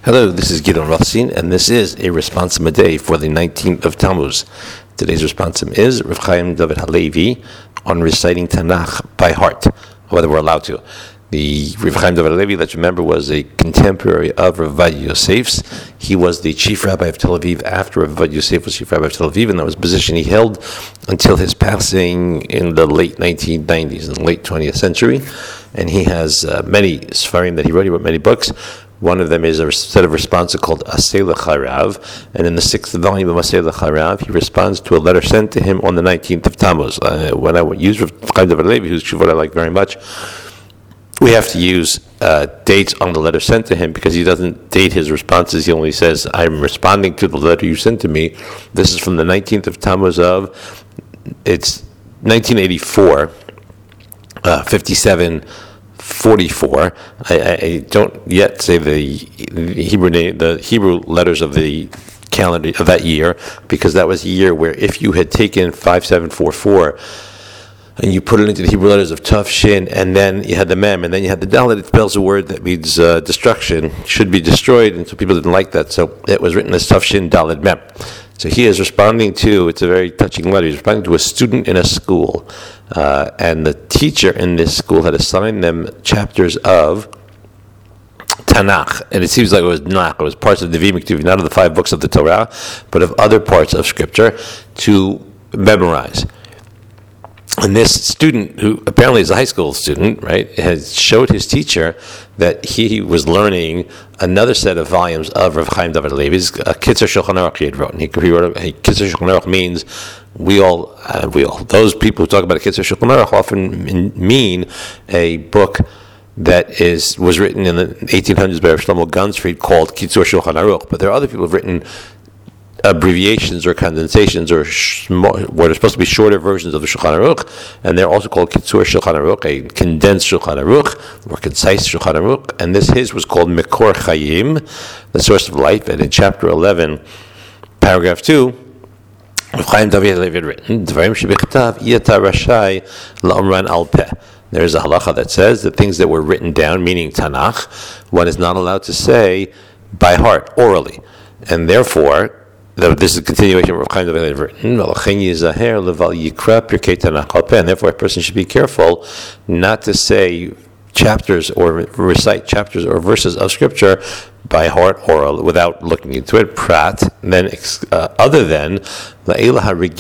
Hello, this is Gideon Rothstein, and this is a responsum a day for the 19th of Tammuz. Today's responsum is Rav Chaim David Halevi on reciting Tanakh by heart, whether we're allowed to. The Rav Chaim David Halevi, let's remember, was a contemporary of Rav Ovadia Yosef's. He was the chief rabbi of Tel Aviv after Rav Ovadia Yosef was chief rabbi of Tel Aviv, and that was a position he held until his passing in the late 1990s, in the late 20th century. And he has many Sfarim that he wrote. He wrote many books. One of them is a set of responses called Aseh L'Charav, and in the 6th volume of Aseh L'Charav, he responds to a letter sent to him on the 19th of Tammuz. When I use Rav Chaim David Halevi, whose shuvot I like very much, we have to use dates on the letter sent to him because he doesn't date his responses. He only says, I'm responding to the letter you sent to me. This is from the 19th of Tammuz it's 1984, 5744. I don't yet say the Hebrew name, the Hebrew letters of the calendar of that year, because that was a year where if you had taken 5744 and you put it into the Hebrew letters of Tav Shin, and then you had the Mem, and then you had the Dalet, it spells a word that means destruction, should be destroyed, and so people didn't like that, so it was written as Tav Shin Dalet Mem. So he is responding to, it's a very touching letter, he's responding to a student in a school, and the teacher in this school had assigned them chapters of Tanakh, and it seems like it was Tanakh, it was parts of the Nevi'im Ketuvim, not of the 5 books of the Torah, but of other parts of Scripture to memorize. And this student, who apparently is a high school student, right, has showed his teacher that he was learning another set of volumes of Rav Chaim David Halevi's Kitzur Shulchan Aruch he had wrote. And he wrote Kitzur Shulchan Aruch means we all, those people who talk about a Kitzur Shulchan Aruch often mean a book that was written in the 1800s by Rav Shlomo Ganzfried called Kitzur Shulchan Aruch. But there are other people who have written abbreviations or condensations or what are supposed to be shorter versions of the Shulchan Aruch, and they're also called Kitzur Shulchan Aruch, a condensed Shulchan Aruch, or concise Shulchan Aruch, and his was called Mekor Chayim, the source of life, and in chapter 11, paragraph 2, Rav Chaim David Halevi had written, Dvarim shebichtav yata rashai la'omran al peh. There's a halacha that says that things that were written down, meaning Tanakh, one is not allowed to say by heart, orally, and therefore, this is a continuation of Rav Chaim David Halevi written, and therefore a person should be careful not to say chapters or recite chapters or verses of Scripture by heart or without looking into it. Prat, then other than other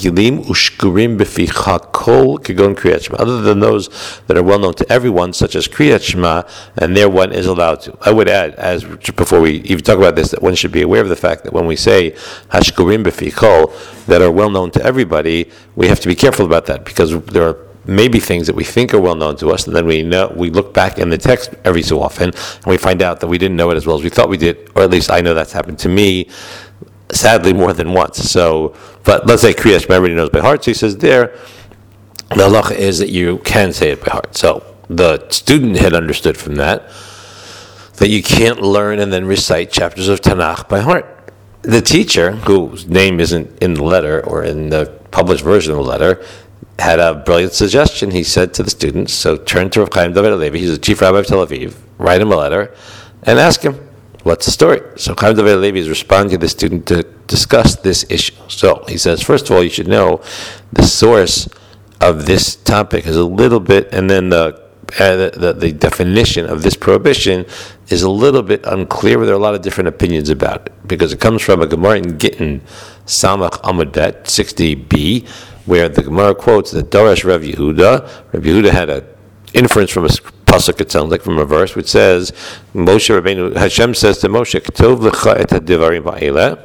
than those that are well known to everyone, such as Kriyat Shema, and there one is allowed to. I would add, as before we even talk about this, that one should be aware of the fact that when we say Hashkurim B'Fichol that are well known to everybody, we have to be careful about that, because there are maybe things that we think are well known to us, and then we look back in the text every so often, and we find out that we didn't know it as well as we thought we did, or at least I know that's happened to me, sadly, more than once. So, but let's say Kriyat Shema everybody knows by heart, so he says there, the halacha is that you can say it by heart. So the student had understood from that you can't learn and then recite chapters of Tanakh by heart. The teacher, whose name isn't in the letter or in the published version of the letter, had a brilliant suggestion. He said to the students, so turn to Rav Chaim David Halevi, he's the chief rabbi of Tel Aviv, write him a letter, and ask him, what's the story? So Chaim David Halevi is responding to the student to discuss this issue. So he says, first of all, you should know the source of this topic is a little bit, and then the definition of this prohibition is a little bit unclear. There are a lot of different opinions about it, because it comes from a Gemara in Gittin, Samach Amud Bet, 60b, where the Gemara quotes that Darash Rav Yehuda. Rav Yehuda had an inference from a pasuk, it sounds like, from a verse, which says, Moshe Rabbeinu, Hashem says to Moshe, Ketov lecha et hadivarim ha'eleh,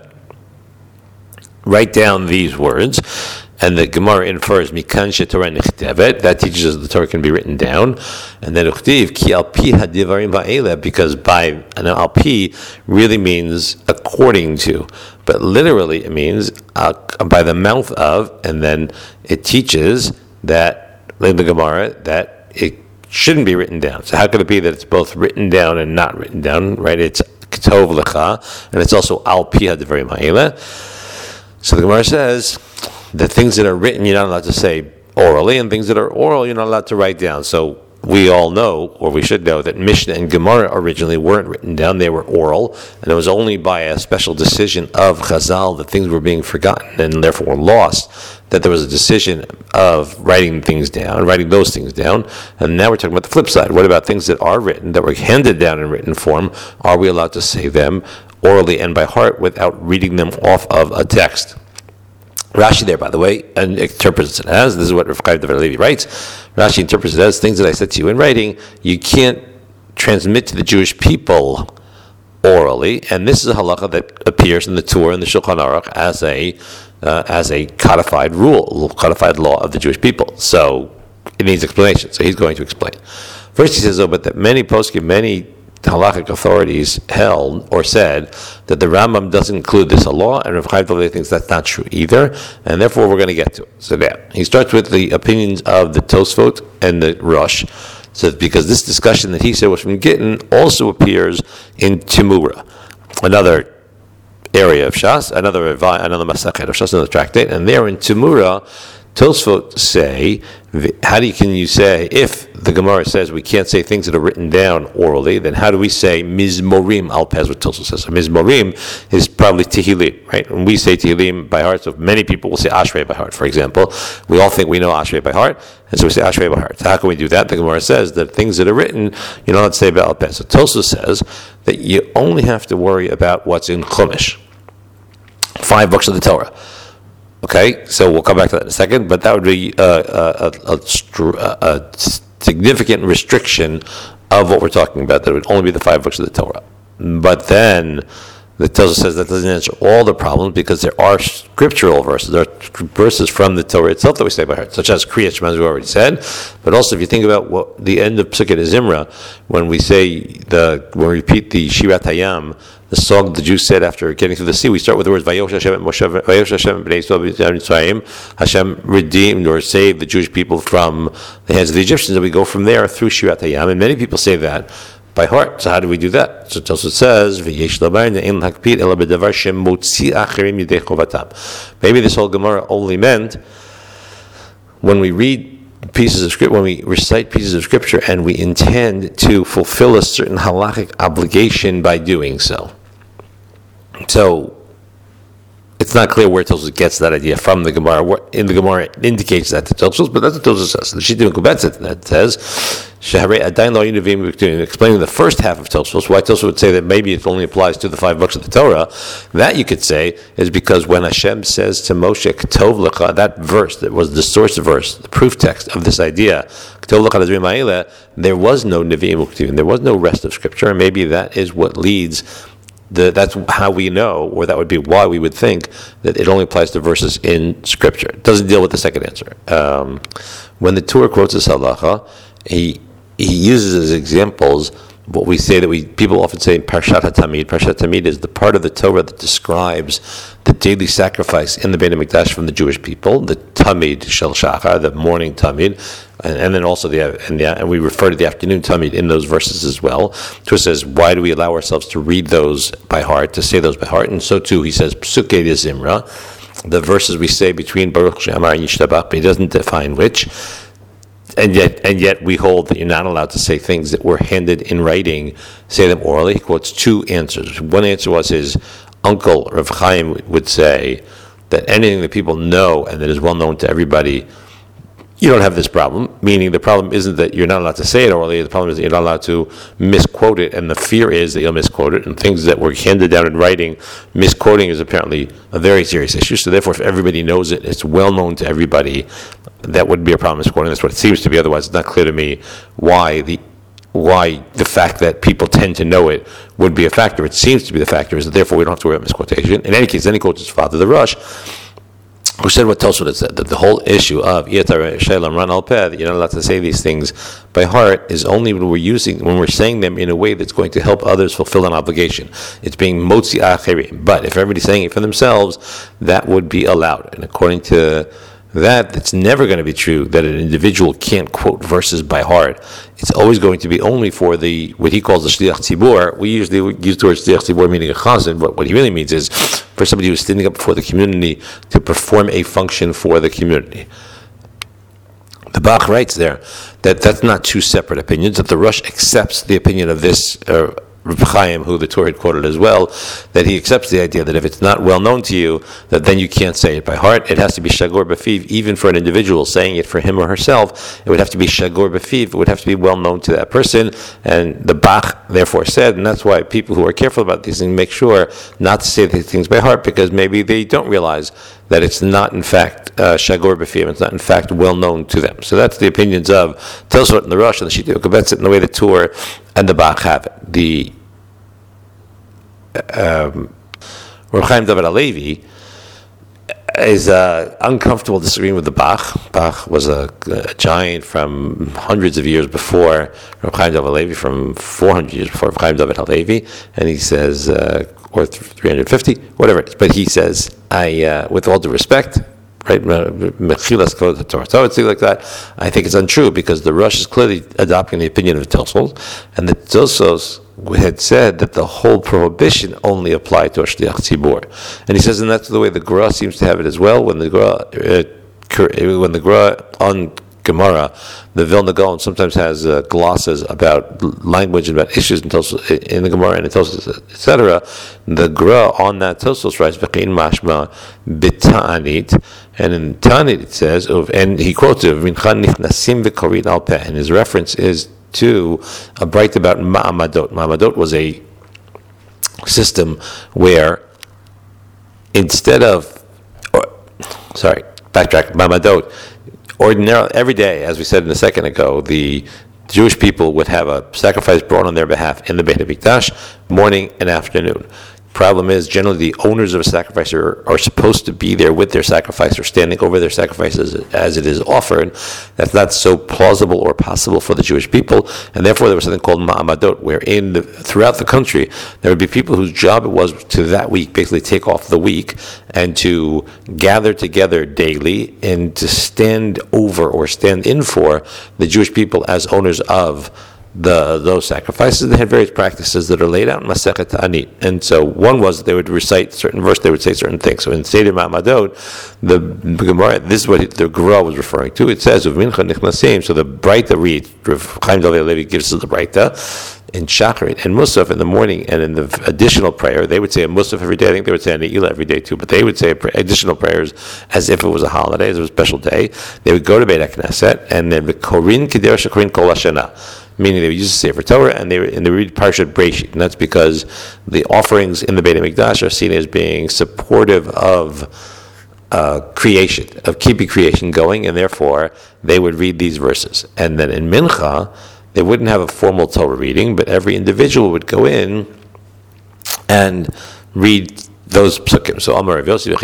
write down these words, and the Gemara infers, Mikan shetorah nechtevet, that teaches us the Torah can be written down, and then Uchtiv, ki al pi hadivarim ha'eleh, because by, and al pi really means according to, but literally it means by the mouth of, and then it teaches that, in the Gemara, that it shouldn't be written down. So how could it be that it's both written down and not written down, right? It's Ketov lecha, and it's also al pi hadivarim ha'eleh. So the Gemara says that things that are written you're not allowed to say orally, and things that are oral you're not allowed to write down. So we all know, or we should know, that Mishnah and Gemara originally weren't written down. They were oral, and it was only by a special decision of Chazal that things were being forgotten and therefore lost, that there was a decision of writing those things down. And now we're talking about the flip side. What about things that are written, that were handed down in written form? Are we allowed to say them orally and by heart without reading them off of a text? Rashi there, by the way, and interprets it as, this is what Rav Chaim David Levi writes, Rashi interprets it as, things that I said to you in writing, you can't transmit to the Jewish people orally, and this is a halacha that appears in the Torah and the Shulchan Aruch as a codified law of the Jewish people. So it needs explanation, so he's going to explain. First he says, but that many poskim, many halachic authorities held or said that the Rambam doesn't include this law, and Rav Chaim David thinks that's not true either, and therefore we're going to get to it. So there, he starts with the opinions of the Tosfot and the Rosh. So because this discussion that he said was from Gittin also appears in Timura, another area of Shas, another Masachet of Shas, another tractate, and there in Timura, Tosfot say, can you say, if the Gemara says we can't say things that are written down orally, then how do we say Mizmorim al Pez, what Tosfot says? So Mizmorim is probably Tehillim, right? When we say Tehillim by heart, so many people will say Ashrei by heart, for example. We all think we know Ashrei by heart, and so we say Ashrei by heart. So how can we do that? The Gemara says that things that are written, you don't have to say about al Pez. So Tosfot says that you only have to worry about what's in Chumash, 5 books of the Torah. Okay, so we'll come back to that in a second, but that would be a significant restriction of what we're talking about, that it would only be the 5 books of the Torah. But then the Torah says that doesn't answer all the problems, because there are scriptural verses. There are verses from the Torah itself that we say by heart, such as Kriyat Shema, as we already said. But also, if you think about what the end of Pesukei Zimra, when we repeat the Shirat Hayam, the song the Jews said after getting through the sea, we start with the words Vayosh Hashem B'nei Yisrael, Hashem redeemed or saved the Jewish people from the hands of the Egyptians, and we go from there through Shirat Hayam, and many people say that by heart. So how do we do that? So Tosfot says, maybe this whole Gemara only meant when we read pieces of scripture, when we recite pieces of scripture, and we intend to fulfill a certain halachic obligation by doing so. So it's not clear where Tosfos gets that idea from the Gemara. In the Gemara, it indicates that to Tosfos, but that's what Tosfos says. The Shittim Kubetzet that says, explaining the first half of Tosfos, why Tosfos would say that maybe it only applies to the 5 books of the Torah. That you could say is because when Hashem says to Moshe, Ketov Lecha, that verse that was the source verse, the proof text of this idea, Ketov Lecha Dazrim Ha'ele, there was no Nevi'im Uktuvim, there was no rest of Scripture, and maybe that is what leads. That's how we know, or that would be why we would think that it only applies to verses in Scripture. It doesn't deal with the second answer. When the Torah quotes this halacha, he uses as examples what we say that people often say in Parshat HaTamid. Parshat HaTamid is the part of the Torah that describes the daily sacrifice in the Beit HaMikdash from the Jewish people, the Tamid Shel Shachar, the morning Tamid, and then also and we refer to the afternoon Tamid in those verses as well. So it says, why do we allow ourselves to read those by heart, to say those by heart? And so too, he says, Pesukei Zimra, the verses we say between Baruch She'amar and Yishtabach, but he doesn't define which. And yet we hold that you're not allowed to say things that were handed in writing, say them orally. He quotes 2 answers. One answer was his uncle, Rav Chaim, would say that anything that people know and that is well known to everybody, you don't have this problem. Meaning the problem isn't that you're not allowed to say it orally, the problem is that you're not allowed to misquote it, and the fear is that you'll misquote it, and things that were handed down in writing, misquoting is apparently a very serious issue. So therefore, if everybody knows it, it's well known to everybody, that wouldn't be a problem misquoting. That's what it seems to be. Otherwise, it's not clear to me why the fact that people tend to know it would be a factor. It seems to be the factor is that therefore we don't have to worry about misquotation. In any case, then he quotes his father, the Rosh, who said what Tosfot had said, that the whole issue of Ran al Peh, that you're not allowed to say these things by heart, is only when we're saying them in a way that's going to help others fulfill an obligation. It's being motzi acherim. But if everybody's saying it for themselves, that would be allowed. And according to that, it's never going to be true that an individual can't quote verses by heart. It's always going to be only for what he calls the shliach tzibur. We usually use the word shliach tzibur meaning a chazan, but what he really means is for somebody who's standing up before the community to perform a function for the community. The Bach writes there that's not two separate opinions, that the Rosh accepts the opinion of this Reb Chaim, who the Torah had quoted as well, that he accepts the idea that if it's not well known to you, that then you can't say it by heart. It has to be shagor b'fiv. Even for an individual saying it for him or herself, it would have to be shagor b'fiv. It would have to be well known to that person. And the Bach therefore said, and that's why people who are careful about these things make sure not to say these things by heart, because maybe they don't realize that it's not in fact shagor b'fiv. It's not in fact well known to them. So that's the opinions of Tosfot and the Rosh and the Shita Yokebetzet and the way the Tur and the Bach have it. The Reb Chaim David HaLevi is uncomfortable disagreeing with the Bach. Bach was a giant from hundreds of years before Reb Chaim David HaLevi, from 400 years before Reb Chaim David HaLevi, and he says, or 350, whatever it is, but he says, with all due respect, right, mechilas kol Torah, something like that, I think it's untrue, because the Rosh is clearly adopting the opinion of the Tosfos, and the Tosfos had said that the whole prohibition only applied to a shliach tzibur, and he says, and that's the way the Gra seems to have it as well. When the Gra on Gemara, the Vilna Gaon sometimes has glosses about language and about issues in the Gemara and in Tosfos, etc. The Gra on that Tosfos writes v'chein mashma b'ta'anit, and in Ta'anit it says, and he quotes it, v'minchan nichnasim v'korin al peh, and his reference is to a bright about Ma'amadot. Ma'amadot was a system where instead of, Ma'amadot, ordinarily, every day, as we said a second ago, the Jewish people would have a sacrifice brought on their behalf in the Beit HaMikdash, morning and afternoon. Problem is, generally the owners of a sacrifice are supposed to be there with their sacrifice or standing over their sacrifices as it is offered. That's not so plausible or possible for the Jewish people, and therefore there was something called Ma'amadot, where throughout the country there would be people whose job it was to that week basically take off the week and to gather together daily and to stand over or stand in for the Jewish people as owners of those sacrifices. They had various practices that are laid out in Masechet Ta'anit, and so one was that they would recite certain verse, they would say certain things. So in Seder Ma'amadot, the Gemara, this is what the Gra was referring to. It says U'mincha nichnasim. So the Breita read, Rav Chaim David HaLevi gives us the Breita in Shacharit and Musaf in the morning, and in the additional prayer they would say a Musaf every day. I think they would say an Ne'ilah every day too, but they would say additional prayers as if it was a holiday, as it was a special day. They would go to Beit HaKnesset, and then the Korin Kidei Shakorin Kol Hashana, meaning they would use the Sefer Torah and they read Parshat Breshit, and that's because the offerings in the Beit HaMikdash are seen as being supportive of creation, of keeping creation going, and therefore they would read these verses. And then in Mincha, they wouldn't have a formal Torah reading, but every individual would go in and read those psukim. So Amar Rav Yossi,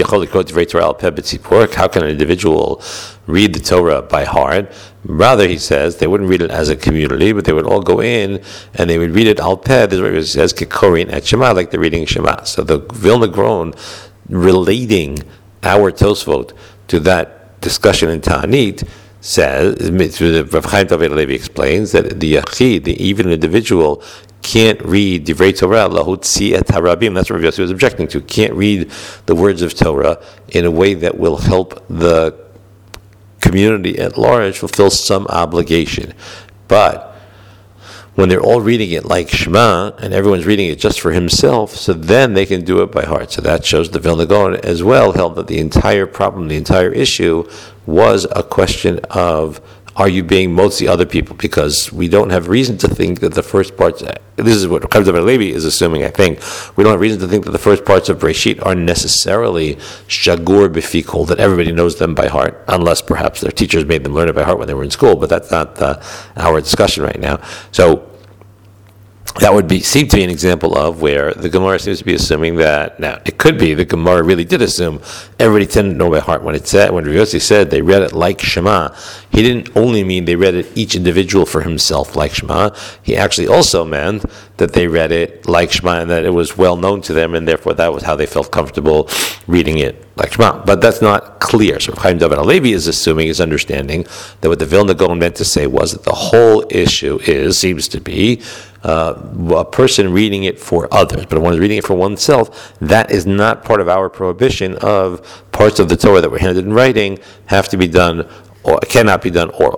how can an individual read the Torah by heart? Rather, he says, they wouldn't read it as a community, but they would all go in and they would read it al peh. This is what it says, Kikorin et Shema, like they're reading Shema. So the Vilna Gaon relating our Tosfot to that discussion in Ta'anit says, Rav Chaim David HaLevi explains that the Yachid, the even individual, can't read Divrei Torah lahutzi et harabim. That's what Rav Yossi was objecting to. Can't read the words of Torah in a way that will help the community at large fulfill some obligation. But when they're all reading it like Shema, and everyone's reading it just for himself, so then they can do it by heart. So that shows the Vilna Gaon as well held that the entire problem, the entire issue, was a question of, are you being motzi other people? Because we don't have reason to think that the first parts, this is what Chaim David HaLevi is assuming, I think, we don't have reason to think that the first parts of Breshit are necessarily shagur b'fikol, that everybody knows them by heart, unless perhaps their teachers made them learn it by heart when they were in school, but that's not our discussion right now. So that would seem to be an example of where the Gemara seems to be assuming that. Now, it could be the Gemara really did assume everybody tended to know by heart. When Rav Yossi said they read it like Shema, he didn't only mean they read it each individual for himself like Shema. He actually also meant that they read it like Shema and that it was well known to them, and therefore that was how they felt comfortable reading it like Shema. But that's not clear. So Chaim David HaLevi is assuming, his understanding, that what the Vilna Gaon meant to say was that the whole issue seems to be a person reading it for others, but one is reading it for oneself. That is not part of our prohibition of parts of the Torah that were handed in writing have to be done or cannot be done orally.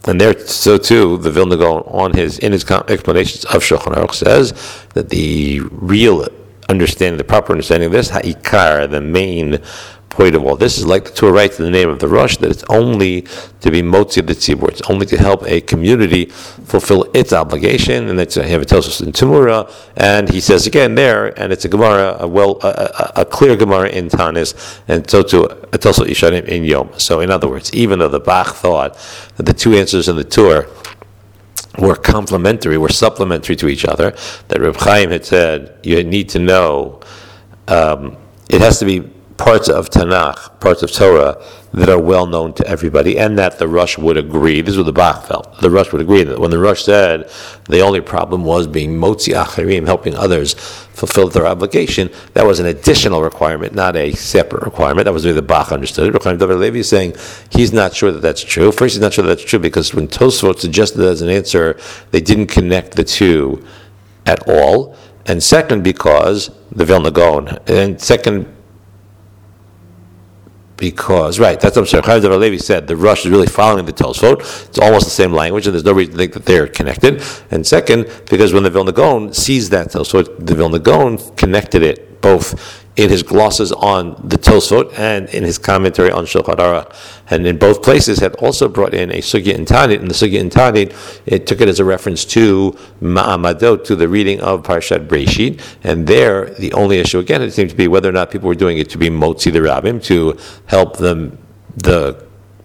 And there, so too, the Vilna Gaon in his explanations of Shulchan Aruch says that the real understanding, the proper understanding of this, ha'ikar, the main point of all this, is like the Torah writes in the name of the Rosh, that it's only to be motzi the tzibur, it's only to help a community fulfill its obligation, and that's have it tells us in Tumura, and he says again there, and it's a Gemara, a clear Gemara in Tanis, and so too it's also Ishanim in Yom. So in other words, even though the Bach thought that the two answers in the Torah were complementary, were supplementary to each other, that Reb Chaim had said you need to know it has to be parts of Tanakh, parts of Torah that are well known to everybody, and that the Rosh would agree. This is what the Bach felt. The Rosh would agree that when the Rosh said the only problem was being motzi acherim, helping others fulfill their obligation, that was an additional requirement, not a separate requirement. That was the way the Bach understood it. Reb Chaim David Levi is saying he's not sure that that's true. First, he's not sure that that's true because when Tosfot suggested that as an answer, they didn't connect the two at all. And second, because the Vilna Gaon, and second, because, right, that's what I'm saying. Chaim David Levi said the Rosh is really following the Tosfot. It's almost the same language, and there's no reason to think that they're connected. And second, because when the Vilna Gaon sees that Tosfot, the Vilna Gaon connected it both in his glosses on the Tosfot and in his commentary on Shulchan Aruch. And in both places had also brought in a Sugya in Tanit, and the Sugya in Tanit, it took it as a reference to Ma'amadot, to the reading of Parshat Breshit, and there, the only issue, again, it seemed to be whether or not people were doing it to be Motzi the Rabbim, to help them, the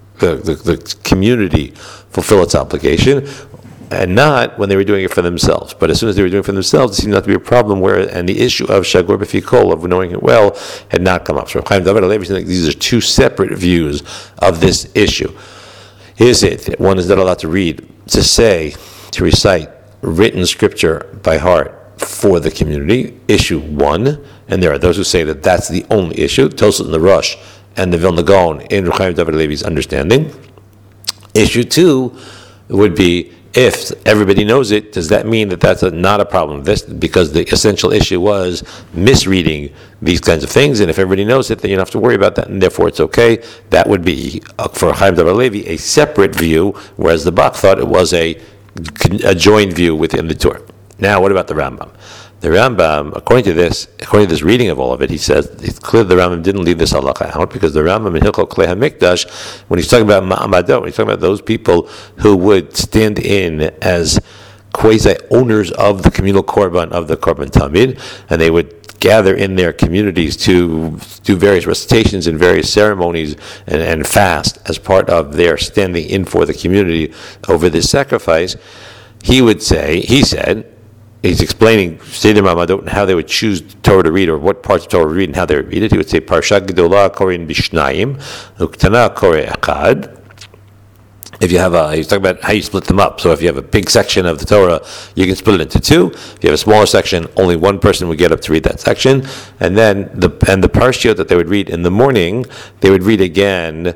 community fulfill its obligation, and not when they were doing it for themselves. But as soon as they were doing it for themselves, it seemed not to be a problem and the issue of Shagur B'Fikol, of knowing it well, had not come up. So Chaim David Levi said these are two separate views of this issue. Is it that one is not allowed to read, to recite written scripture by heart for the community? Issue one, and there are those who say that that's the only issue, Tosfot and the Rosh and the Vilna Gaon in Chaim David Levi's understanding. Issue two would be, if everybody knows it, does that mean that that's not a problem? Because the essential issue was misreading these kinds of things, and if everybody knows it, then you don't have to worry about that, and therefore it's okay. That would be, for Chaim David Levi, a separate view, whereas the Bach thought it was a joint view within the Torah. Now, what about the Rambam? The Rambam, according to this reading of all of it, he says it's clear the Rambam didn't leave this halacha out, because the Rambam in Hilchot Klei HaMikdash, when he's talking about Ma'amadot, when he's talking about those people who would stand in as quasi-owners of the communal korban, of the korban tamid, and they would gather in their communities to do various recitations and various ceremonies and fast as part of their standing in for the community over this sacrifice, he said, he's explaining Seder Ma'amadot and how they would choose Torah to read, or what parts of Torah to read and how they would read it. He would say, Parsha Gedolah Korin Bishnayim, Uktana Kore Echad. If you have he's talking about how you split them up. So if you have a big section of the Torah, you can split it into two. If you have a smaller section, only one person would get up to read that section. And then the Parshiot that they would read in the morning, they would read again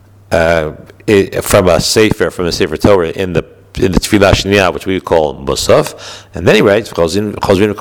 from a Sefer Torah in the Tefillah Shniyah, which we call Musaf, and then he writes, and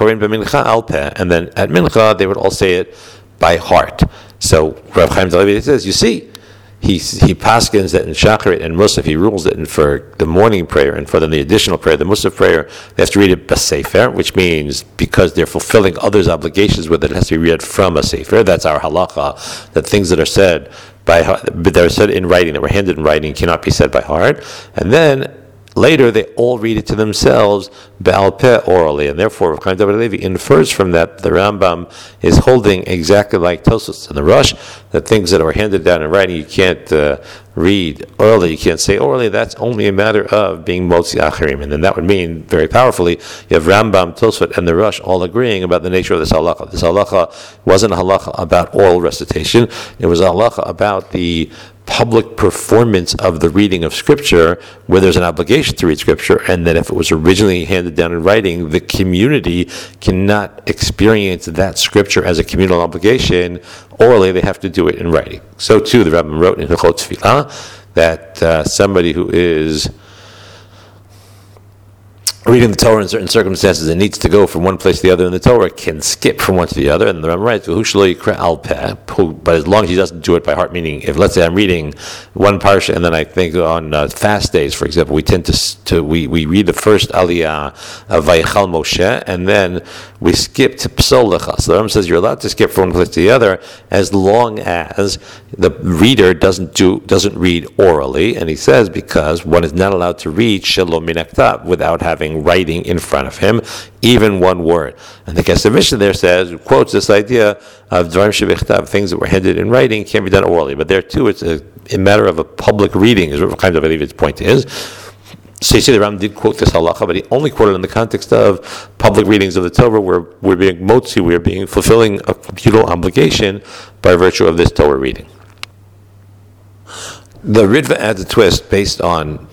then at Mincha they would all say it by heart. So Rav Chaim David says, you see, he paskins that in Shacharit and Musaf, he rules that for the morning prayer and for the additional prayer, the Musaf prayer, they have to read it b'sefer, which means because they're fulfilling others' obligations with it, it has to be read from a sefer. That's our halacha, that things that are said that are said in writing, that were handed in writing, cannot be said by heart. And then later, they all read it to themselves, Ba'al Peh, orally, and therefore, Chaim David Levi infers from that the Rambam is holding exactly like Tosfos and the Rosh, that things that are handed down in writing you can't read orally, you can't say orally. That's only a matter of being Motzi Acherim, and then that would mean very powerfully you have Rambam, Tosfot, and the Rosh all agreeing about the nature of this halacha. This halacha wasn't a halacha about oral recitation; it was a halacha about the public performance of the reading of Scripture, where there's an obligation to read Scripture, and that if it was originally handed down in writing, the community cannot experience that Scripture as a communal obligation orally. They have to do it in writing. So too, the Rambam wrote in Hilchot Tefillah that somebody who is reading the Torah in certain circumstances and needs to go from one place to the other in the Torah can skip from one to the other. And the Rambam writes, but as long as he doesn't do it by heart, meaning if, let's say, I'm reading one parsha and then I think on fast days, for example, we tend to read the first aliyah of Vayichal Moshe and then we skip to Psol Lecha. So the Rambam says you're allowed to skip from one place to the other as long as the reader doesn't read orally, and he says because one is not allowed to read Shalom Min Haktav without having writing in front of him, even one word. And the Kesef Mishnah there says, quotes this idea of Dvarim Shebichtav, things that were handed in writing can't be done orally. But there too, it's a matter of a public reading, is what kind of I believe its point is. So you see, the Ram did quote this halacha, but he only quoted in the context of public readings of the Torah, where we're being motzi, we're being fulfilling a communal obligation by virtue of this Torah reading. The Ritva adds a twist based on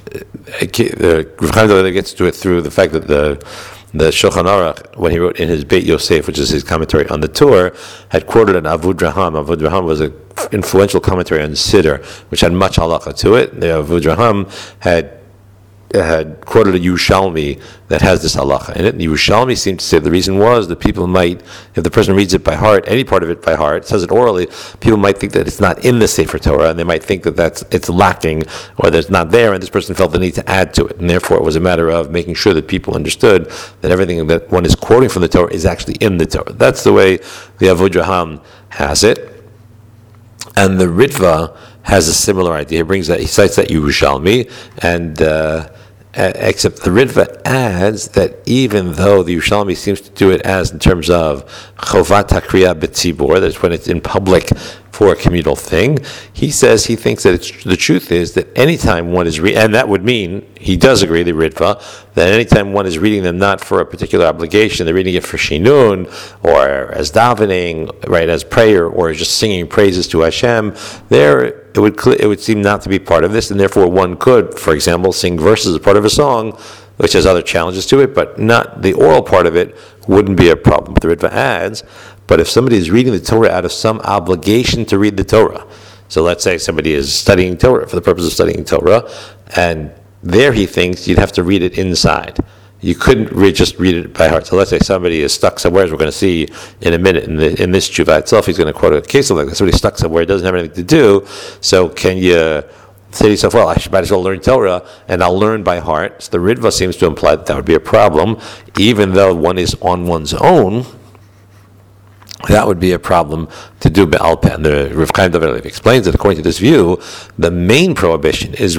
Rav Chaim gets to it through the fact that the Shulchan Aruch, when he wrote in his Beit Yosef, which is his commentary on the Torah, had quoted an Avud Raham. Avud Raham was an influential commentary on Siddur, which had much halacha to it. The Avud Raham had quoted a Yerushalmi that has this halacha in it. And Yerushalmi seemed to say the reason was that people might, if the person reads it by heart, any part of it by heart, says it orally, people might think that it's not in the Sefer Torah, and they might think that it's lacking, or that it's not there, and this person felt the need to add to it. And therefore it was a matter of making sure that people understood that everything that one is quoting from the Torah is actually in the Torah. That's the way the Avod Raham has it. And the Ritva has a similar idea. He cites that Yerushalmi, and except the Ritva adds that even though the Yerushalmi seems to do it as in terms of Chovat HaKriya B'tzibur, that's when it's in public for a communal thing, he says he thinks that the truth is that anytime one is and that would mean, he does agree, the Ritva, that anytime one is reading them not for a particular obligation, they're reading it for Shinun, or as davening, right, as prayer, or just singing praises to Hashem, it would seem not to be part of this, and therefore one could, for example, sing verses as part of a song, which has other challenges to it, but not the oral part of it wouldn't be a problem. The Ritva adds, but if somebody is reading the Torah out of some obligation to read the Torah, so let's say somebody is studying Torah for the purpose of studying Torah, and there he thinks you'd have to read it inside. You couldn't just read it by heart. So let's say somebody is stuck somewhere, as we're going to see in a minute in this tshuva itself, he's going to quote a case like that. Somebody's stuck somewhere, doesn't have anything to do, so can you say to yourself, well, I might as well learn Torah, and I'll learn by heart. So the Ritva seems to imply that would be a problem, even though one is on one's own. That would be a problem to do Be'al Peh. And the Rav Chaim David explains that according to this view, the main prohibition is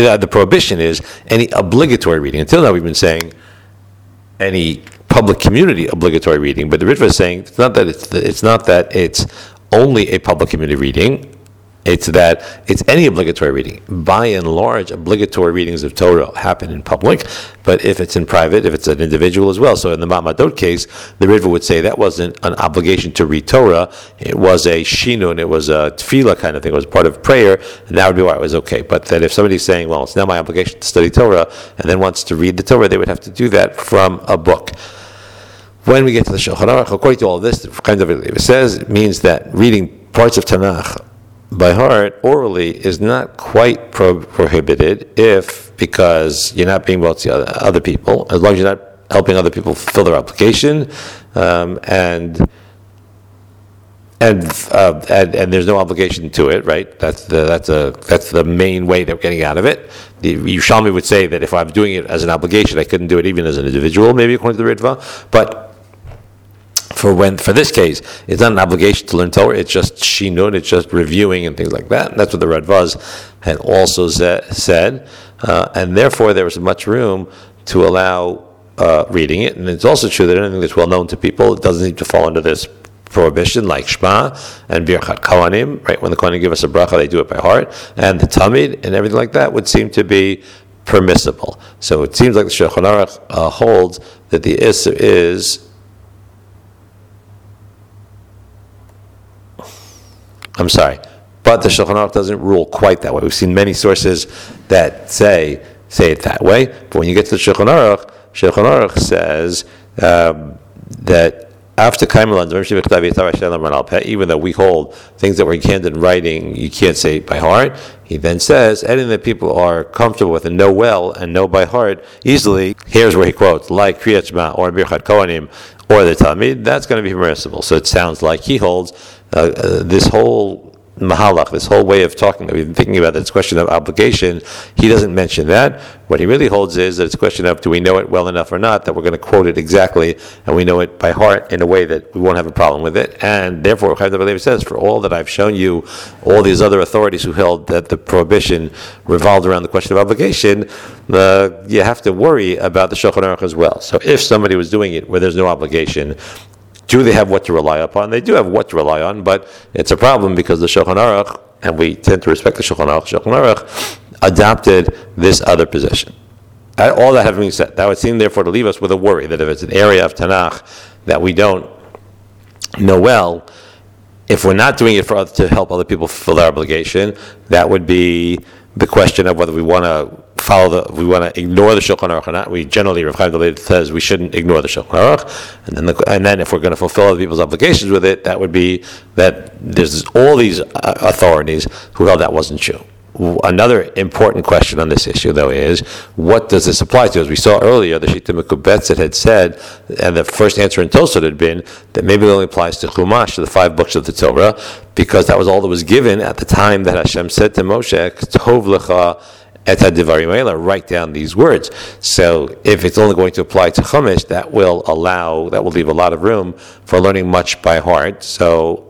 any obligatory reading. Until now, we've been saying any public community obligatory reading, but the Ritva is saying it's not that it's only a public community reading. It's that it's any obligatory reading. By and large, obligatory readings of Torah happen in public, but if it's in private, if it's an individual as well. So in the Ma'amadot case, the Ritva would say that wasn't an obligation to read Torah, it was a shinun, it was a tefillah kind of thing, it was part of prayer, and that would be why it was okay. But that if somebody's saying, well, it's now my obligation to study Torah, and then wants to read the Torah, they would have to do that from a book. When we get to the Shulchan Aruch, according to all this, kind of it says, it means that reading parts of Tanakh by heart, orally, is not quite prohibited because you're not being to other people, as long as you're not helping other people fulfill their obligation, and there's no obligation to it, right? That's the main way they're getting out of it. The Yerushalmi would say that if I'm doing it as an obligation, I couldn't do it even as an individual, maybe according to the Ritva, but for this case, it's not an obligation to learn Torah, it's just shinun, it's just reviewing and things like that. And that's what the Radvaz had also said. And therefore, there was much room to allow reading it. And it's also true that anything that's well known to people, it doesn't need to fall under this prohibition, like Shema and Birchat Kohanim, right? When the Kohanim give us a bracha, they do it by heart. And the Tamid and everything like that would seem to be permissible. So it seems like the Shulchan Aruch holds that the Isser is, but the Shulchan Aruch doesn't rule quite that way. We've seen many sources that say it that way, but when you get to the Shulchan Aruch says that After even though we hold things that were canned in writing, you can't say by heart. He then says, anything that people are comfortable with and know well and know by heart easily, here's where he quotes, like Kriyat Shema or Birchat Kohanim or the Talmud, that's going to be permissible. So it sounds like he holds this whole mahalach, this whole way of talking that we've been thinking about, this question of obligation, he doesn't mention that. What he really holds is that it's a question of, do we know it well enough or not, that we're going to quote it exactly, and we know it by heart in a way that we won't have a problem with it. And therefore, Chaim David Levi says, for all that I've shown you, all these other authorities who held that the prohibition revolved around the question of obligation, you have to worry about the Shulchan Aruch as well. So if somebody was doing it where there's no obligation, do they have what to rely upon? They do have what to rely on, but it's a problem because the Shulchan Aruch, and we tend to respect the Shulchan Aruch adopted this other position. All that having been said, that would seem therefore to leave us with a worry that if it's an area of Tanakh that we don't know well, if we're not doing it to help other people fulfill their obligation, that would be the question of whether we want to ignore the Shulchan Aruch or not. We generally, Rav Chaim David says we shouldn't ignore the Shulchan Aruch, and then if we're going to fulfill other people's obligations with it, that would be that there's all these authorities who held that wasn't true. Another important question on this issue, though, is what does this apply to? As we saw earlier, the Shita Mekubetzet had said, and the first answer in Tosfot had been, that maybe it only applies to Chumash, to the 5 books of the Torah, because that was all that was given at the time that Hashem said to Moshe, Tov lecha et hadivarim haela, write down these words. So if it's only going to apply to Chumash, that will leave a lot of room for learning much by heart. So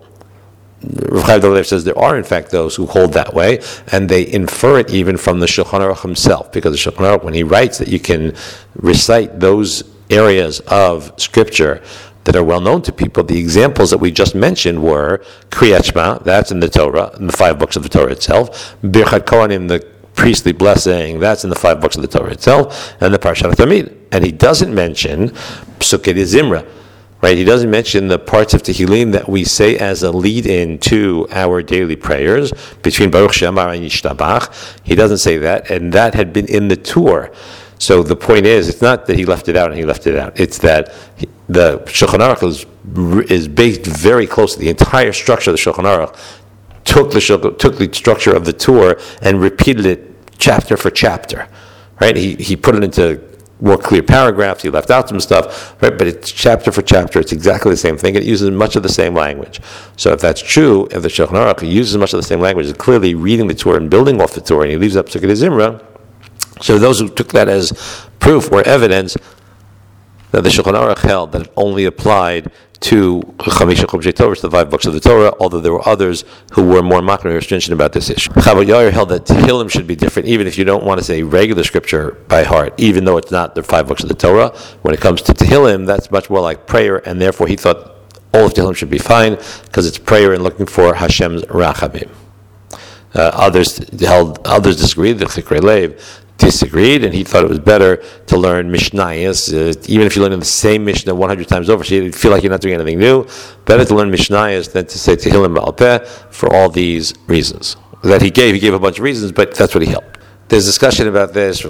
Rav Chaim David says there are in fact those who hold that way, and they infer it even from the Shulchan Aruch himself, because the Shulchan Aruch, when he writes that you can recite those areas of Scripture that are well known to people, the examples that we just mentioned were Kriyat Shema, that's in the Torah, in the 5 books of the Torah itself, Birchat Kohanim, the priestly blessing, that's in the 5 books of the Torah itself, and the Parshat Tamid. And he doesn't mention Psukei Zimra. Right, he doesn't mention the parts of Tehillim that we say as a lead-in to our daily prayers between Baruch She'amar and Yishtabach. He doesn't say that, and that had been in the Torah. So the point is, it's not that he left it out and he left it out. It's that the Shulchan Aruch is based very closely. The entire structure of the Shulchan Aruch took the structure of the Torah and repeated it chapter for chapter. Right, he put it into more clear paragraphs, he left out some stuff, right? But it's chapter for chapter, it's exactly the same thing. It uses much of the same language. So if that's true, if the Shulchan Aruch uses much of the same language, is clearly reading the Torah and building off the Torah, and he leaves up Psukei Zimra, so those who took that as proof or evidence that the Shulchan Aruch held that it only applied to Chamisha Chumshei Torah, to the 5 books of the Torah, although there were others who were more makar or stringent about this issue. Chabad Yair held that Tehillim should be different, even if you don't want to say regular scripture by heart, even though it's not the 5 books of the Torah. When it comes to Tehillim, that's much more like prayer, and therefore he thought all of Tehillim should be fine, because it's prayer and looking for Hashem's rachamim. Others disagreed. The Chikrei Lev disagreed, and he thought it was better to learn Mishnayos, even if you learn the same Mishnah 100 times over, so you feel like you're not doing anything new. Better to learn Mishnayos than to say Tehillim Ba'al Peh for all these reasons that he gave a bunch of reasons, but that's what he held. There's discussion about this.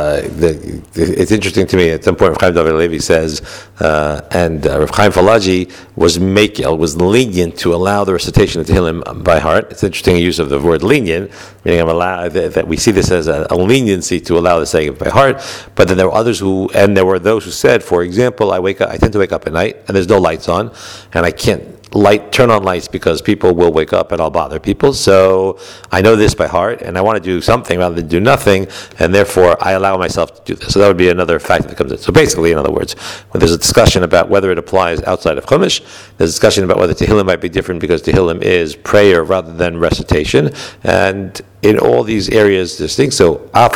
It's interesting to me. At some point, Rav Chaim David Levi says, and Rav Chaim Falaji was lenient to allow the recitation of Tehillim by heart. It's interesting use of the word lenient, meaning that we see this as a leniency to allow the saying by heart. But then there were those who said, for example, I tend to wake up at night and there's no lights on, and I can't turn on lights because people will wake up and I'll bother people. So I know this by heart, and I want to do something rather than do nothing, and therefore I allow myself to do this. So that would be another factor that comes in. So basically, in other words, when there's a discussion about whether it applies outside of Chumash, there's a discussion about whether Tehillim might be different because Tehillim is prayer rather than recitation, and in all these areas, there's things. So, that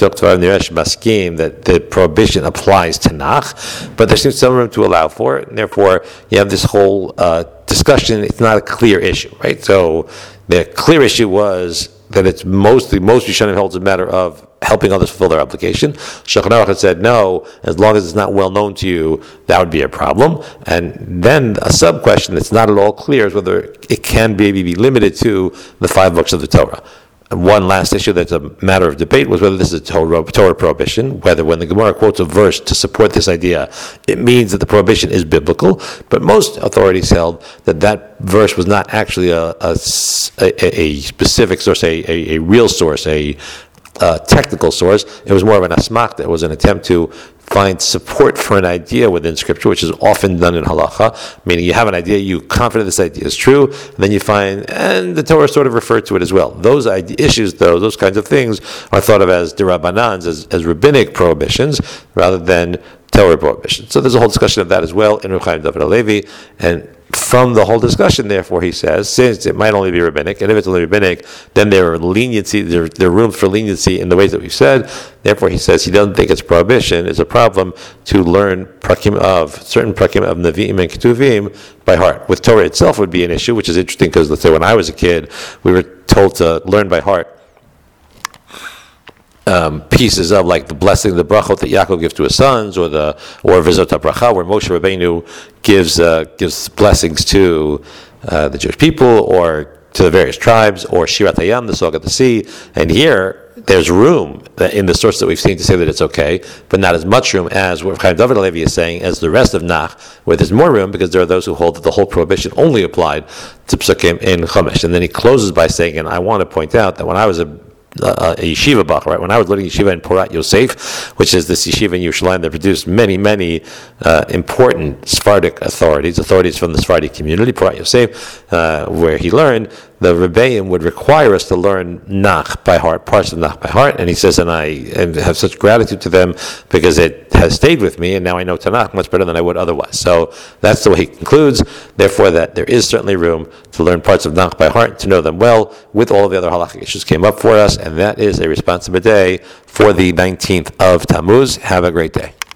the prohibition applies to Nach, but there seems some room to allow for it, and therefore you have this whole discussion. It's not a clear issue, right? So, the clear issue was that it's most Rishonim holds a matter of helping others fulfill their obligation. Shulchan Aruch had said no, as long as it's not well known to you, that would be a problem. And then a sub question that's not at all clear is whether it can maybe be limited to the 5 books of the Torah. one last issue that's a matter of debate was whether this is a Torah prohibition, whether when the Gemara quotes a verse to support this idea, it means that the prohibition is biblical. But most authorities held that verse was not actually a specific source, a real source, a technical source. It was more of an asmachta. It was an attempt to find support for an idea within Scripture, which is often done in halacha, meaning you have an idea, you're confident this idea is true, and then you find, and the Torah sort of referred to it as well. Those issues, though, those kinds of things are thought of as derabanans, as rabbinic prohibitions, rather than Torah prohibitions. So there's a whole discussion of that as well in Reb Chaim David HaLevi, and from the whole discussion, therefore, he says, since it might only be rabbinic, and if it's only rabbinic, then there are room for leniency in the ways that we've said. Therefore, he says he doesn't think it's prohibition, it's a problem to learn certain prakim of Nevi'im and Ketuvim by heart. With Torah itself would be an issue, which is interesting because, let's say, when I was a kid, we were told to learn by heart pieces of like the blessing, the brachot that Yaakov gives to his sons, or Vizot HaBracha, where Moshe Rabbeinu gives blessings to the Jewish people or to the various tribes, or Shirat Hayam, the Song of the Sea. And here, there's room in the source that we've seen to say that it's okay, but not as much room as what Chaim David HaLevi is saying as the rest of Nach, where there's more room because there are those who hold that the whole prohibition only applied to Psukim in Chumash. And then he closes by saying, and I want to point out that when I was a yeshiva bach, right? When I was learning yeshiva in Porat Yosef, which is this yeshiva in Yerushalayim that produced many important Sephardic authorities from the Sephardi community, Porat Yosef, where he learned, the Rebbeim would require us to learn Nach by heart, parts of Nach by heart, and he says, and I have such gratitude to them because it has stayed with me, and now I know Tanakh much better than I would otherwise. So that's the way he concludes, therefore, that there is certainly room to learn parts of Nach by heart, to know them well, with all of the other halachic issues came up for us, and that is a responsible day for the 19th of Tammuz. Have a great day.